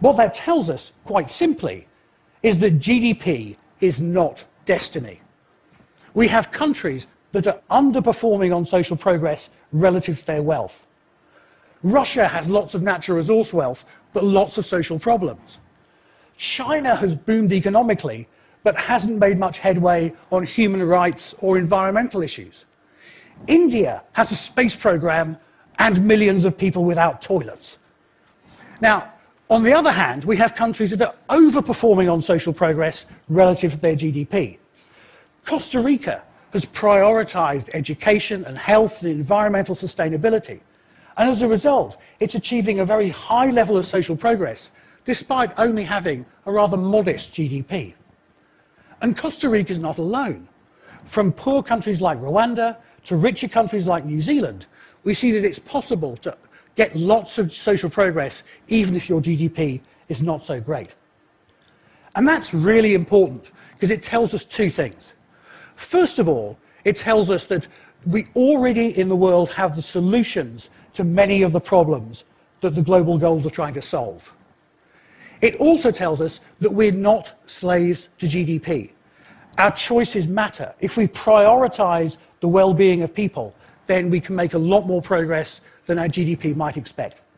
What that tells us, quite simply, is that GDP is not destiny. We have countries that are underperforming on social progress relative to their wealth. Russia has lots of natural resource wealth, but lots of social problems. China has boomed economically, but hasn't made much headway on human rights or environmental issues. India has a space program and millions of people without toilets. Now, on the other hand, we have countries that are overperforming on social progress relative to their GDP. Costa Rica has prioritized education and health and environmental sustainability. And as a result, it's achieving a very high level of social progress, despite only having a rather modest GDP. And Costa Rica is not alone. From poor countries like Rwanda to richer countries like New Zealand, we see that it's possible to get lots of social progress even if your GDP is not so great. And that's really important because it tells us two things. First of all, it tells us that we already in the world have the solutions to many of the problems that the global goals are trying to solve. It also tells us that we're not slaves to GDP. Our choices matter. If we prioritize the well-being of people, then we can make a lot more progress than our GDP might expect.